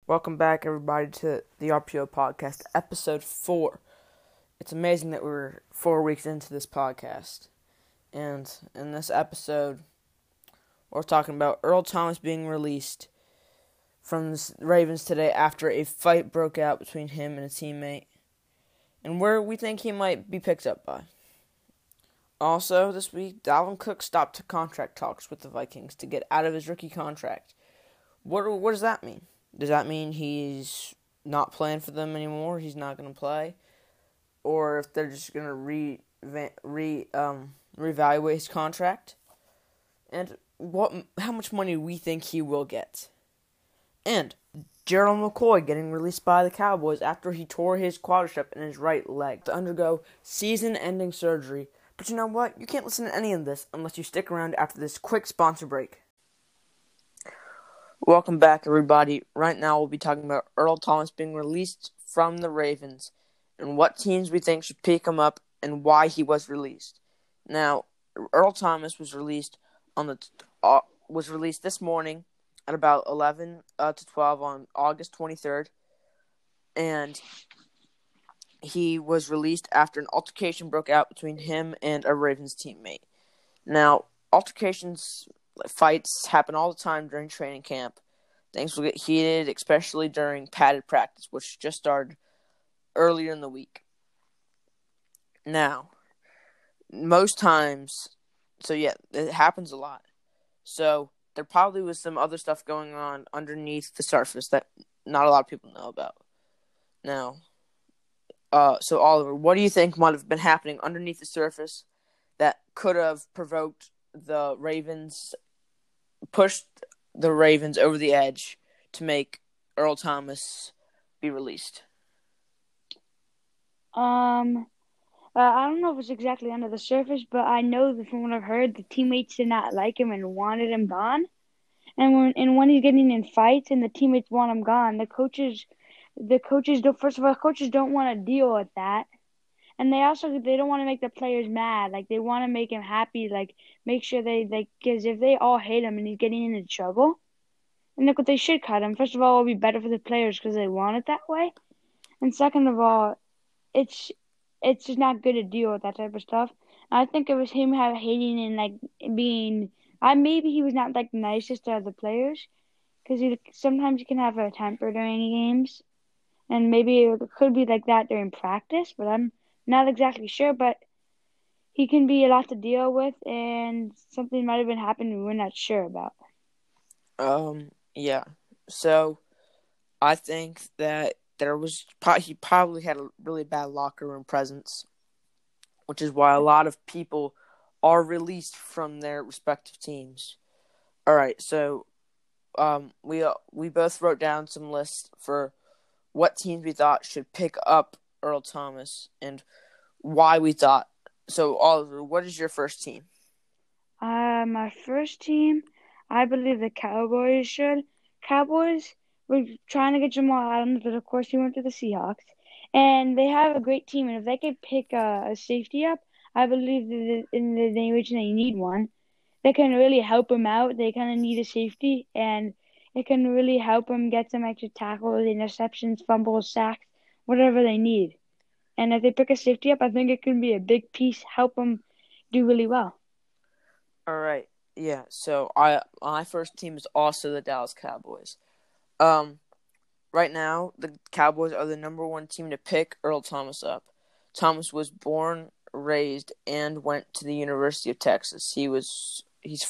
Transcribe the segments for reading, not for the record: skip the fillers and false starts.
Welcome back, everybody, to the RPO podcast, episode 4. It's amazing that we're 4 weeks into this podcast. And in this episode, we're talking about Earl Thomas being released from the Ravens today after a fight broke out between him and a teammate, and where we think he might be picked up by. Also, this week, Dalvin Cook stopped contract talks with the Vikings to get out of his rookie contract. What does that mean? Does that mean he's not playing for them anymore? He's not going to play? Or if they're just going to reevaluate his contract? And how much money we think he will get? And Gerald McCoy getting released by the Cowboys after he tore his quadricep in his right leg to undergo season-ending surgery. But you know what? You can't listen to any of this unless you stick around after this quick sponsor break. Welcome back, everybody. Right now, we'll be talking about Earl Thomas being released from the Ravens and what teams we think should pick him up and why he was released. Now, Earl Thomas was released this morning at about 11 to 12 on August 23rd, and he was released after an altercation broke out between him and a Ravens teammate. Now, fights happen all the time during training camp. Things will get heated, especially during padded practice, which just started earlier in the week. Now, most times, it happens a lot. So, there probably was some other stuff going on underneath the surface that not a lot of people know about. Now, so Oliver, what do you think might have been happening underneath the surface that could have provoked the Ravens, pushed the Ravens over the edge to make Earl Thomas be released? I don't know if it's exactly under the surface, but I know that from what I've heard, the teammates did not like him and wanted him gone. And when he's getting in fights and the teammates want him gone, the coaches don't want to deal with that. And they don't want to make the players mad. Like, they want to make him happy. Like, make sure because if they all hate him and he's getting into trouble, and look what they should cut him. First of all, it'll be better for the players because they want it that way. And second of all, it's just not good to deal with that type of stuff. I think it was him hating and like being. Maybe he was not like the nicest to other players, because sometimes he can have a temper during games, and maybe it could be like that during practice. But I'm not exactly sure. But he can be a lot to deal with, and something might have been happening we're not sure about. Yeah. So, I think that he probably had a really bad locker room presence, which is why a lot of people are released from their respective teams. All right, so we both wrote down some lists for what teams we thought should pick up Earl Thomas and why we thought. So, Oliver, what is your first team? My first team, I believe the Cowboys should. Cowboys were trying to get Jamal Adams, but of course he went to the Seahawks. And they have a great team, and if they could pick a safety up, I believe that in the which they need one. They can really help him out. They kind of need a safety, and it can really help him get some extra tackles, interceptions, fumbles, sacks, whatever they need. And if they pick a safety up, I think it can be a big piece, help them do really well. All right, yeah. So my first team is also the Dallas Cowboys. Right now, the Cowboys are the number one team to pick Earl Thomas up. Thomas was born, raised, and went to the University of Texas. He is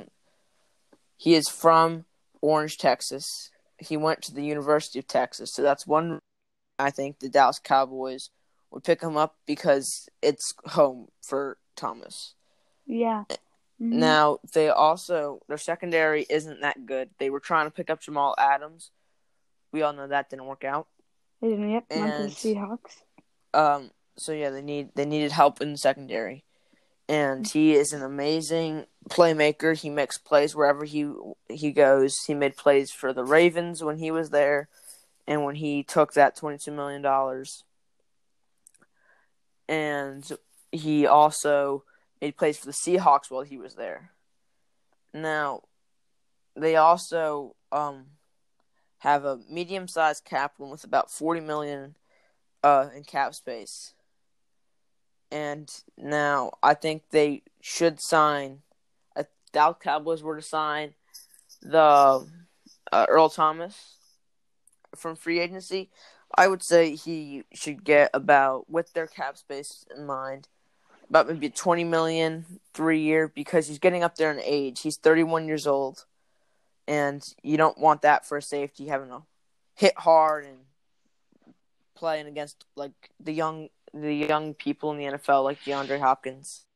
from Orange, Texas. He went to the University of Texas, so that's one. I think the Dallas Cowboys would pick him up because it's home for Thomas. Yeah. Mm-hmm. Now, their secondary isn't that good. They were trying to pick up Jamal Adams. We all know that didn't work out. Yep, and went to the Seahawks. So yeah, they needed help in the secondary. And he is an amazing playmaker. He makes plays wherever he goes. He made plays for the Ravens when he was there, and when he took that $22 million. And he also made plays for the Seahawks while he was there. Now, they also have a medium-sized cap room with about $40 million in cap space. And now I think they should sign. If the Dallas Cowboys were to sign the Earl Thomas from free agency, I would say he should get about, with their cap space in mind, about maybe $20 million 3 year, because he's getting up there in age. He's 31 years old, and you don't want that for a safety having to hit hard and playing against like the young people in the NFL like DeAndre Hopkins.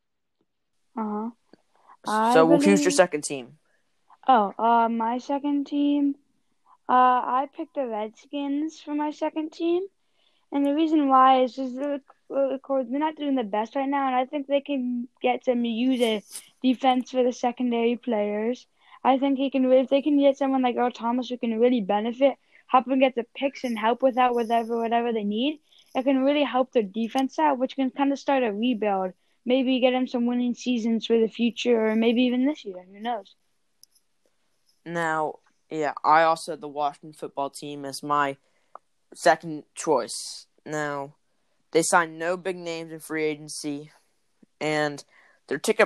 So who's your second team? My second team. I picked the Redskins for my second team, and the reason why is just they're not doing the best right now, and I think they can get some use a defense for the secondary players. I think if they can get someone like Earl Thomas who can really benefit, help them get the picks and help with that whatever they need, it can really help their defense out, which can kind of start a rebuild. Maybe get them some winning seasons for the future, or maybe even this year. Who knows? Now, yeah, I also had the Washington football team as my second choice. Now, they signed no big names in free agency, and their ticket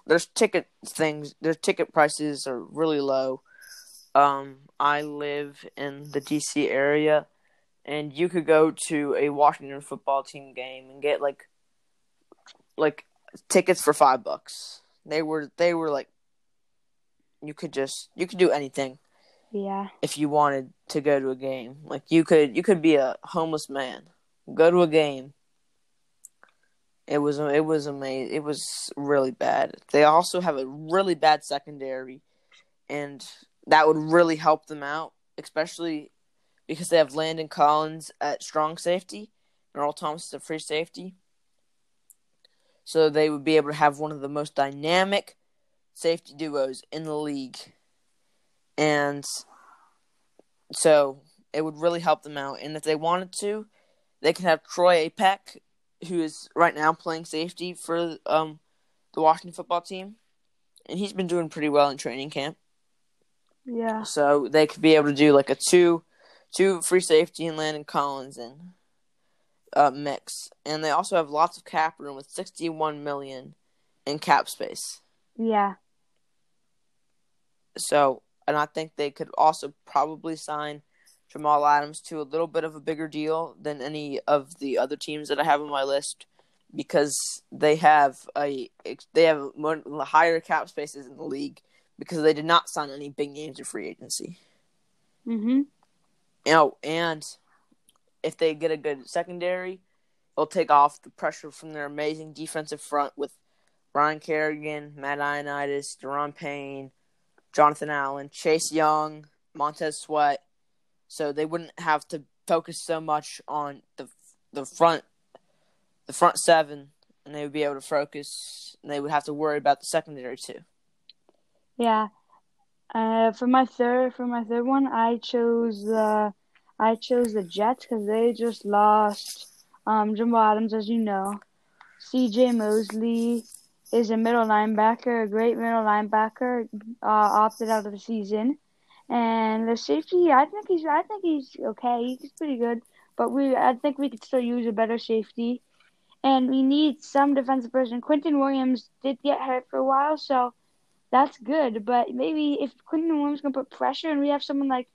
prices are really low. I live in the DC area, and you could go to a Washington football team game and get like tickets for $5. They were like, you could do anything. Yeah. If you wanted to go to a game, like you could be a homeless man, go to a game. It was amazing. It was really bad. They also have a really bad secondary, and that would really help them out, especially because they have Landon Collins at strong safety and Earl Thomas at free safety. So they would be able to have one of the most dynamic safety duos in the league. And so it would really help them out. And if they wanted to, they can have Troy Apek, who is right now playing safety for the Washington football team. And he's been doing pretty well in training camp. Yeah. So they could be able to do like a two free safety and Landon Collins in mix. And they also have lots of cap room with $61 million in cap space. Yeah. So, and I think they could also probably sign Jamal Adams to a little bit of a bigger deal than any of the other teams that I have on my list, because they have one of the higher cap spaces in the league because they did not sign any big names in free agency. Mhm. And if they get a good secondary, it'll take off the pressure from their amazing defensive front with Ryan Kerrigan, Matt Ioannidis, Daron Payne, Jonathan Allen, Chase Young, Montez Sweat. So they wouldn't have to focus so much on the front seven, and they would be able to focus, and they would have to worry about the secondary too. Yeah. For my third one, I chose the Jets because they just lost Jamal Adams, as you know. C.J. Mosley is a middle linebacker, a great middle linebacker, opted out of the season. And the safety, I think he's okay. He's pretty good, but I think we could still use a better safety. And we need some defensive person. Quentin Williams did get hurt for a while, so that's good. But maybe if Quentin Williams can put pressure, and we have someone like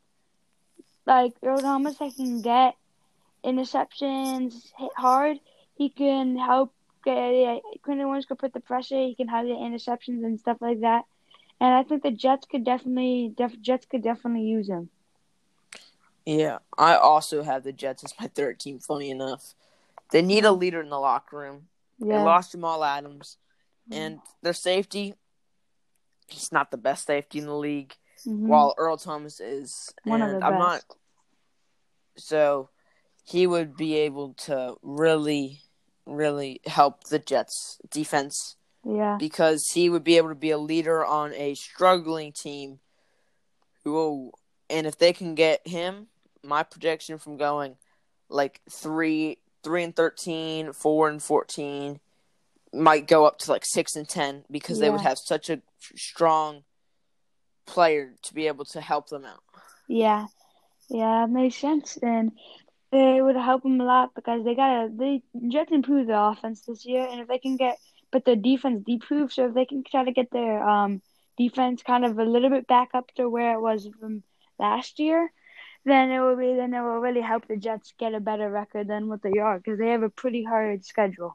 Earl Thomas that can get interceptions, hit hard, he can help. Quentin Williams can put the pressure. He can have the interceptions and stuff like that. And I think the Jets could definitely use him. Yeah, I also have the Jets as my third team, funny enough. They need a leader in the locker room. Yeah. They lost Jamal Adams. And their safety, he's not the best safety in the league, while Earl Thomas is. One of the best. So he would be able to really, really help the Jets' defense. Yeah. Because he would be able to be a leader on a struggling team. And if they can get him, my projection from going like 3-13, 4-14 might go up to like 6-10 because they would have such a strong player to be able to help them out. Yeah. Yeah, it makes sense, and it would help them a lot because they just improved their offense this year, and if they can but their defense improved, so if they can try to get their defense kind of a little bit back up to where it was from last year, then it will really help the Jets get a better record than what they are because they have a pretty hard schedule.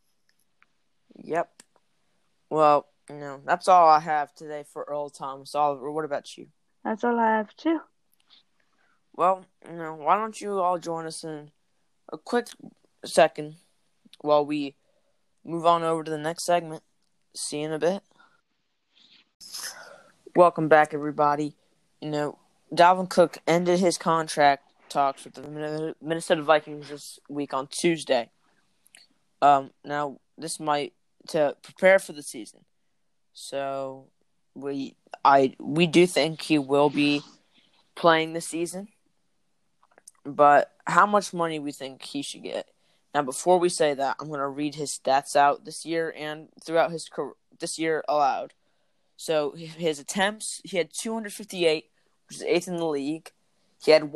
Yep. Well, that's all I have today for Earl Thomas. Oliver, what about you? That's all I have too. Well, why don't you all join us in a quick second while we move on over to the next segment. See you in a bit. Welcome back, everybody. Dalvin Cook ended his contract talks with the Minnesota Vikings this week on Tuesday. Now this might to prepare for the season. So we do think he will be playing this season. But how much money we think he should get? Now, before we say that, I'm going to read his stats out this year and throughout his career, this year aloud. So his attempts, he had 258, which is 8th in the league. He had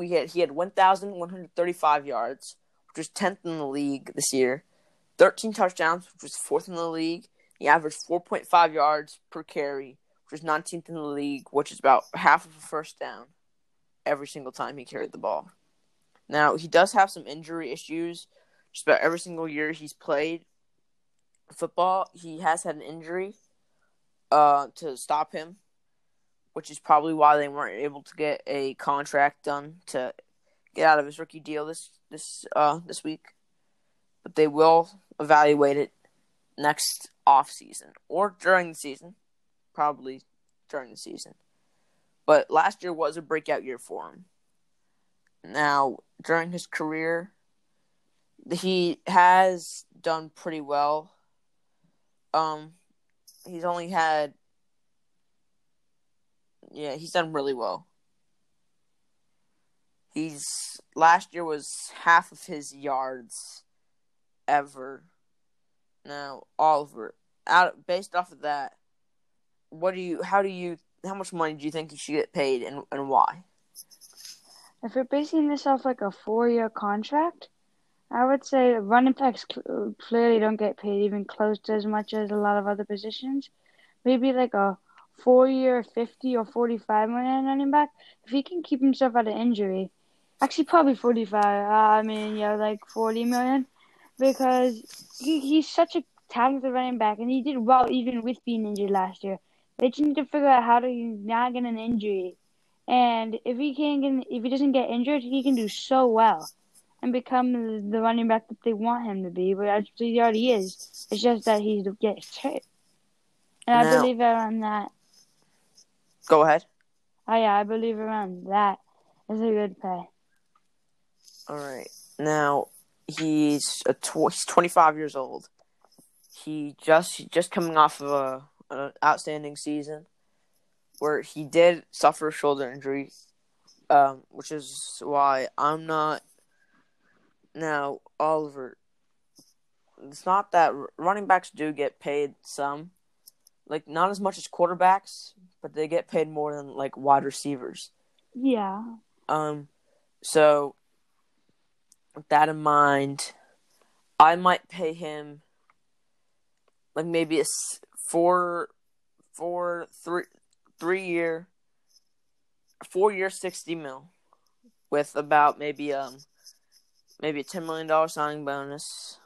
1,135 yards, which was 10th in the league this year. 13 touchdowns, which was 4th in the league. He averaged 4.5 yards per carry, which was 19th in the league, which is about half of a first down every single time he carried the ball. Now, he does have some injury issues. Just about every single year he's played football, he has had an injury to stop him, which is probably why they weren't able to get a contract done to get out of his rookie deal this week. But they will evaluate it next off season or during the season, probably during the season. But last year was a breakout year for him. Now, during his career, he has done pretty well. He's done really well. Last year was half of his yards ever. Now, Oliver, based off of that, how much money do you think he should get paid and why? If you're basing this off like a 4-year contract, I would say running backs clearly don't get paid even close to as much as a lot of other positions. Maybe like a 4-year, 50 or 45 million running back. If he can keep himself out of injury, actually probably 45. Like 40 million, because he's such a talented running back and he did well even with being injured last year. They just need to figure out how to not get an injury, and if he doesn't get injured, he can do so well and become the running back that they want him to be, but actually he already is. It's just that he gets hurt. And I believe around that. Go ahead. Oh, yeah, I believe around that is a good pay. All right. Now, he's 25 years old. He just coming off of an outstanding season where he did suffer a shoulder injury, which is why I'm not. Now, Oliver, it's not that running backs do get paid some, like not as much as quarterbacks, but they get paid more than like wide receivers. Yeah. So with that in mind, I might pay him like maybe a 4-year 60 mil with about maybe a $10 million signing bonus.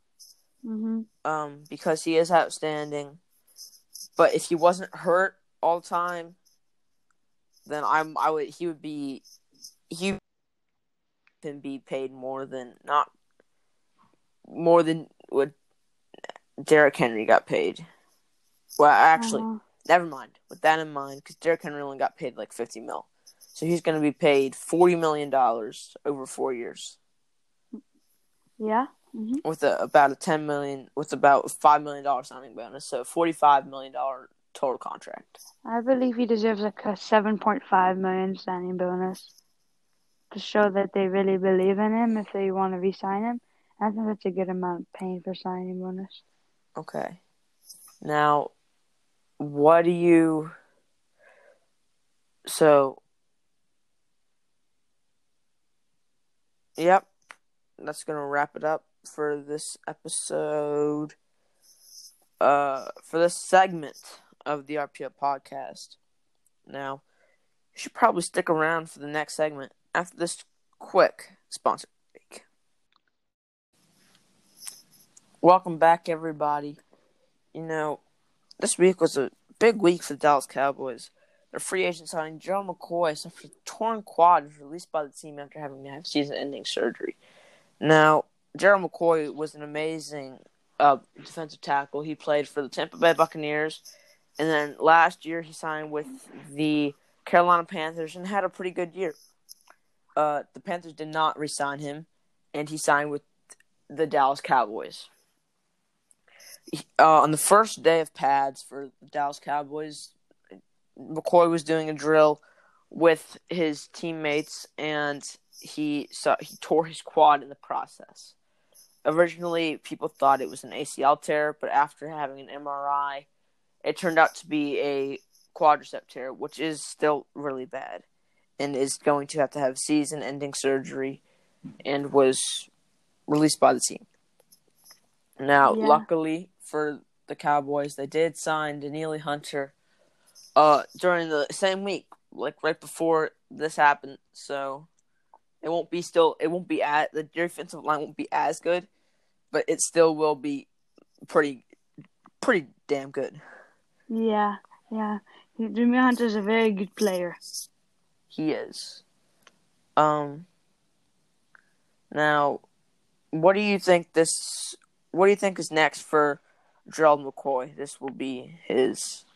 Because he is outstanding. But if he wasn't hurt all the time, then he would be paid more than what Derrick Henry got paid. Well, actually, never mind. With that in mind, because Derrick Henry only got paid like $50 million, so he's going to be paid $40 million over 4 years. Yeah. With about a $10 million, with about a $5 million signing bonus, so $45 million total contract. I believe he deserves like a $7.5 million signing bonus to show that they really believe in him if they want to re-sign him. I think that's a good amount paying for signing bonus. Okay. Now, what do you? So, Yep, that's going to wrap it up for this episode. For this segment of the RPO podcast. Now, you should probably stick around for the next segment after this quick sponsor break. Welcome back, everybody. This week was a big week for the Dallas Cowboys. Their free agent signing, Gerald McCoy, suffered a torn quad, was released by the team after having to have season-ending surgery. Now, Gerald McCoy was an amazing defensive tackle. He played for the Tampa Bay Buccaneers, and then last year he signed with the Carolina Panthers and had a pretty good year. The Panthers did not re-sign him, and he signed with the Dallas Cowboys. On the first day of pads for the Dallas Cowboys, McCoy was doing a drill with his teammates, and he tore his quad in the process. Originally, people thought it was an ACL tear, but after having an MRI, it turned out to be a quadricep tear, which is still really bad, and is going to have season-ending surgery, and was released by the team. Now, luckily for the Cowboys, they did sign Danielle Hunter during the same week, like right before this happened. So the defensive line won't be as good, but it still will be pretty damn good. Yeah. Danielle Hunter's a very good player. He is. Now, what do you think is next for Gerald McCoy? This will be his.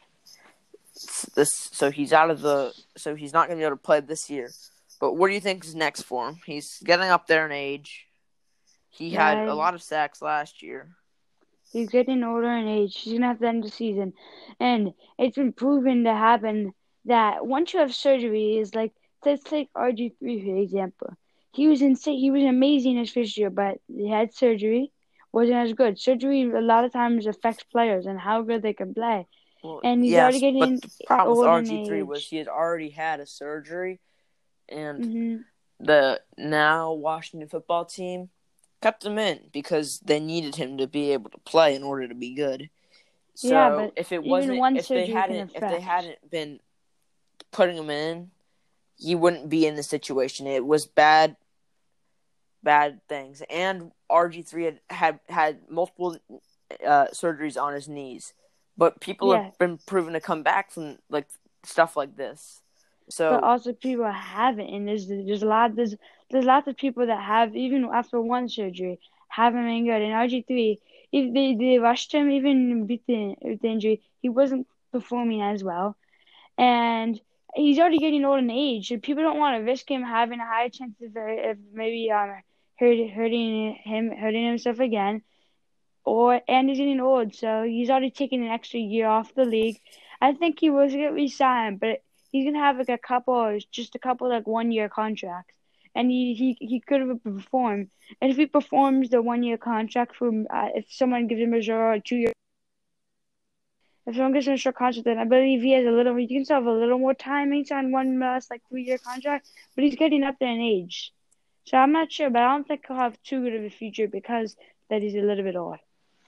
So he's not going to be able to play this year. But what do you think is next for him? He's getting up there in age. He had a lot of sacks last year. He's getting older in age. He's going to have to end the season. And it's been proven to happen that once you have surgery, is like, let's take RG3 for example. He was insane. He was amazing his first year, but he had surgery. Wasn't as good. Surgery a lot of times affects players and how good they can play. Well, and he's already getting but the problem with old RG3 in was he had already had a surgery, and Mm-hmm. the now Washington football team kept him in because they needed him to be able to play in order to be good. So Yeah, but if it even wasn't, one if they surgery hadn't been putting him in, he wouldn't be in this situation. It was bad things, and RG3 had multiple surgeries on his knees, but people have been proven to come back from like stuff like this. So, but also people haven't, and there's lots of people that have, even after one surgery, haven't been good. And RG3, if they rushed him even with the injury, he wasn't performing as well, and he's already getting old in age. And people don't want to risk him having a higher chance of maybe hurting himself again. And he's getting old, so he's already taken an extra year off the league. I think he was gonna resign, but he's gonna have like a couple like 1 year contracts, and he could have performed. And if he performs the 1 year contract from if someone gives him a short 2 year, if someone gives him a short contract, then I believe he can still have a little more time. He's on one last like 3 year contract, but he's getting up there in age, so I'm not sure. But I don't think he'll have too good of a future because that he's a little bit old.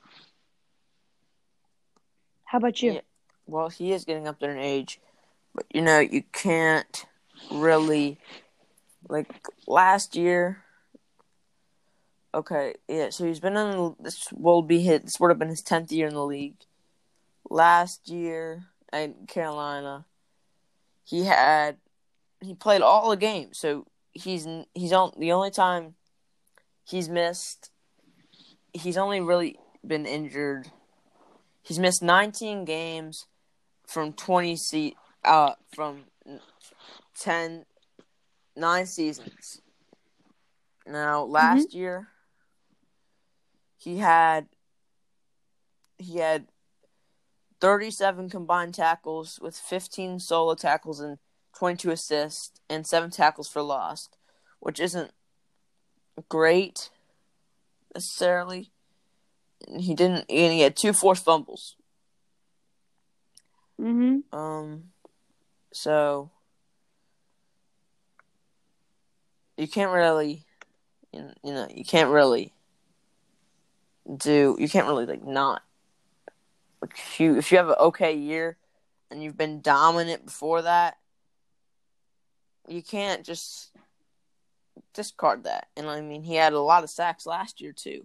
How about you? Yeah, well, he is getting up there in age, but you can't really, like last year. Okay, yeah. So he's been this would have been his 10th year in the league. Last year at Carolina, he played all the games. So he's on the only time he's missed. He's only really been injured. He's missed 19 games from 9 seasons. Now, last year, he had 37 combined tackles with 15 solo tackles and 22 assists and 7 tackles for loss, which isn't great necessarily. He had 2 forced fumbles. So you can't really You can't really like not. If you have an okay year and you've been dominant before that, you can't just discard that. And I mean, he had a lot of sacks last year too.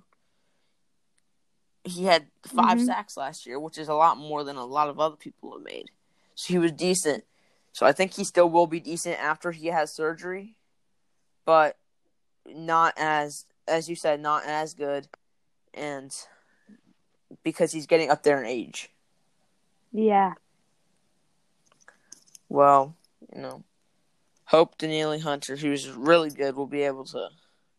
He had 5 sacks last year, which is a lot more than a lot of other people have made. So he was decent. So I think he still will be decent after he has surgery, but not as you said, not as good, and because he's getting up there in age. Yeah. Well, hope Danielle Hunter, who's really good, will be able to,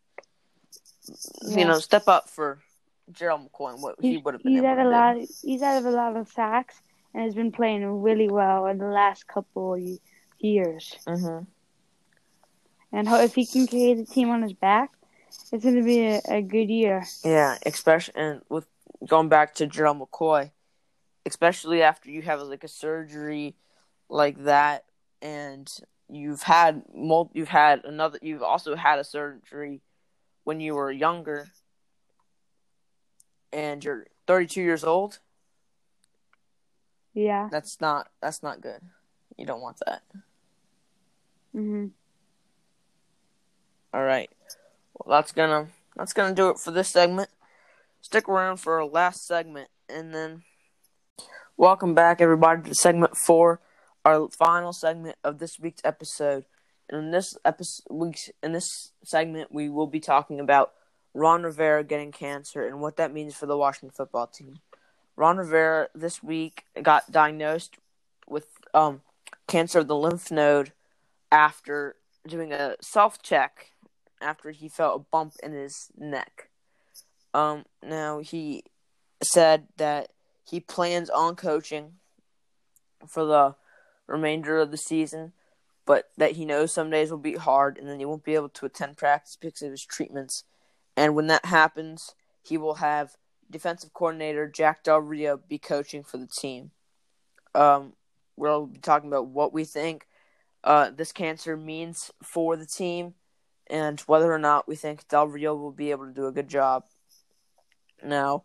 step up for Gerald McCoy and what he would have been able to do. He's had a lot of sacks and has been playing really well in the last couple of years. Mm-hmm. And if he can carry the team on his back, it's going to be a good year. Yeah, especially and with going back to Gerald McCoy, especially after you have like a surgery like that, and you've also had a surgery when you were younger, and you're 32 years old. Yeah, that's not good. You don't want that. Mhm. All right. Well, that's gonna do it for this segment. Stick around for our last segment, and then welcome back, everybody, to segment 4, our final segment of this week's episode. And in this segment, we will be talking about Ron Rivera getting cancer and what that means for the Washington football team. Ron Rivera this week got diagnosed with cancer of the lymph node after doing a self-check after he felt a bump in his neck. Now he said that he plans on coaching for the remainder of the season, but that he knows some days will be hard and then he won't be able to attend practice because of his treatments. And when that happens, he will have defensive coordinator Jack Del Rio be coaching for the team. We'll be talking about what we think this cancer means for the team and whether or not we think Del Rio will be able to do a good job. Now,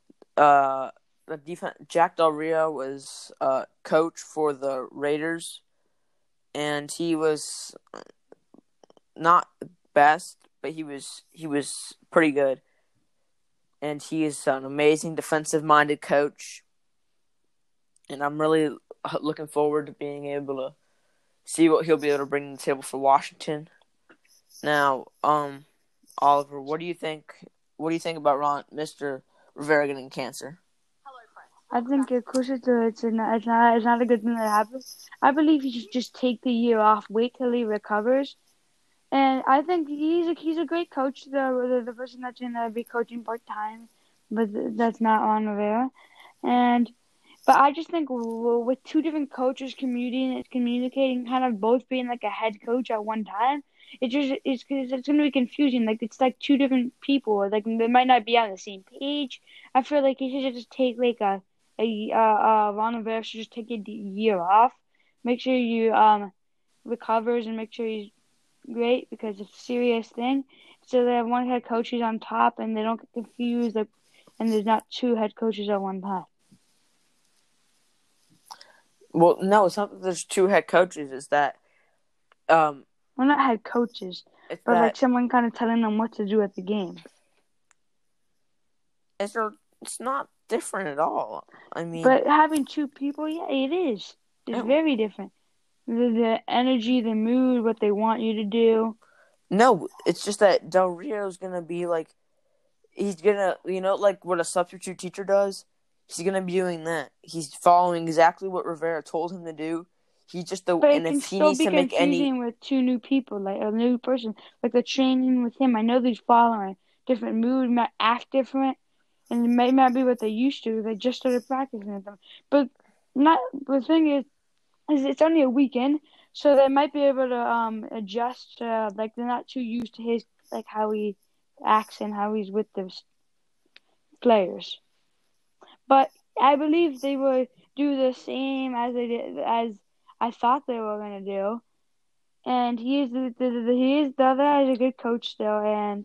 Jack Del Rio was coach for the Raiders, and he was not the best, but he was pretty good. And he is an amazing defensive-minded coach, and I'm really looking forward to being able to see what he'll be able to bring to the table for Washington. Now, Oliver, what do you think? What do you think about Mr. Rivera getting cancer? I think, of course, it's not a good thing that happens. I believe he should just take the year off, wait till he recovers, and I think he's a great coach. The person that's going to be coaching part time, but that's not Ron Rivera, But I just think with two different coaches communicating, kind of both being like a head coach at one time, it's going to be confusing. Like it's like two different people. Like they might not be on the same page. I feel like he should just take like Ron Rivera should just take a year off. Make sure you recovers and make sure he's great because it's a serious thing. So that one head coach is on top and they don't get confused. And there's not two head coaches at one time. Well, no, it's not that there's two head coaches. It's that, well, not head coaches, but like someone kind of telling them what to do at the game. It's not different at all. I mean, but having two people, yeah, it is. It's very different. The energy, the mood, what they want you to do. No, it's just that Del Rio's gonna be like, he's gonna, like what a substitute teacher does. He's going to be doing that. He's following exactly what Rivera told him to do. He's just but and if he needs to make any with two new people, like a new person, like the training with him. I know they're following different mood, might act different, and it may not be what they used to. They just started practicing with them, but not. The thing is it's only a weekend, so they might be able to adjust. Like they're not too used to his like how he acts and how he's with the players. But I believe they would do the same as they did, as I thought they were going to do. and the other guy is a good coach still, and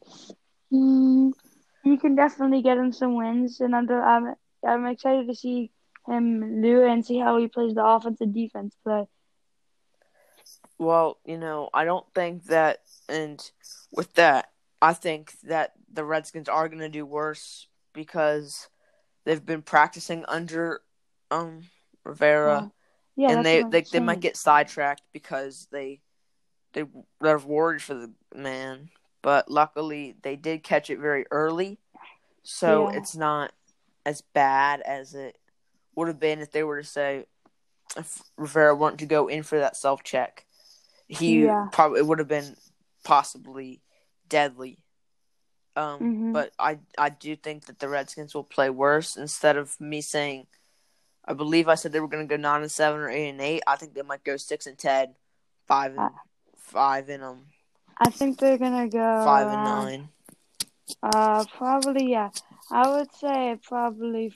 he can definitely get him some wins. And I'm excited to see him do it and see how he plays the offense and defense play. Well, I don't think that, and with that, I think that the Redskins are going to do worse because they've been practicing under Rivera, Yeah, and that's what I'm they might saying. get sidetracked because they're worried for the man. But luckily, they did catch it very early, so Yeah. it's not as bad as it would have been if they were to say if Rivera wanted to go in for that self check. He Yeah. probably would have been possibly deadly. But I do think that the Redskins will play worse. Instead of me saying, I believe I said they were going to go 9-7 or 8-8. I think they might go 6-10, 5 in them. I think they're gonna go 5-9. probably yeah. I would say probably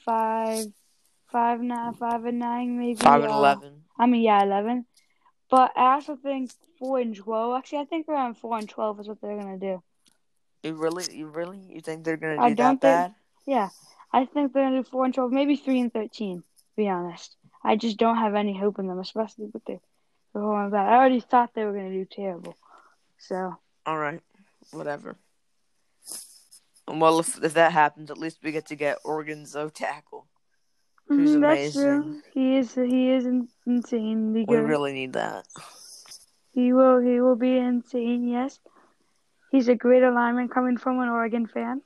5-9, maybe. 5-11. I mean yeah, 11. But I also think 4-12. Actually, I think around 4-12 is what they're gonna do. You think they're going to I do that don't think. bad? Yeah, I think they're gonna do 4-12, maybe 3-13. To be honest, I just don't have any hope in them, especially with the whole that. I already thought they were gonna do terrible. So. All right, whatever. Well, if that happens, at least we get to get Oregon's O tackle, who's That's amazing. true. He is insanely We good. really need that. He will be insane. Yes, he's a great alignment coming from an Oregon fan.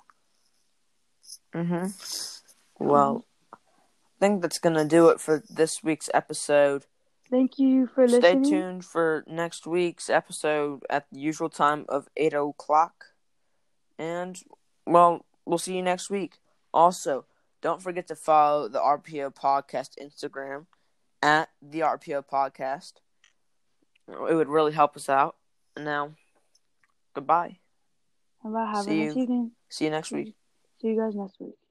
Well, I think that's gonna do it for this week's episode. Thank you for Stay listening. tuned for next week's episode at the usual time of 8 o'clock. And, well, we'll see you next week. Also, don't forget to follow the RPO Podcast Instagram at the RPO Podcast. It would really help us out. And now, goodbye. Have a nice evening. See you next week. See you guys next week.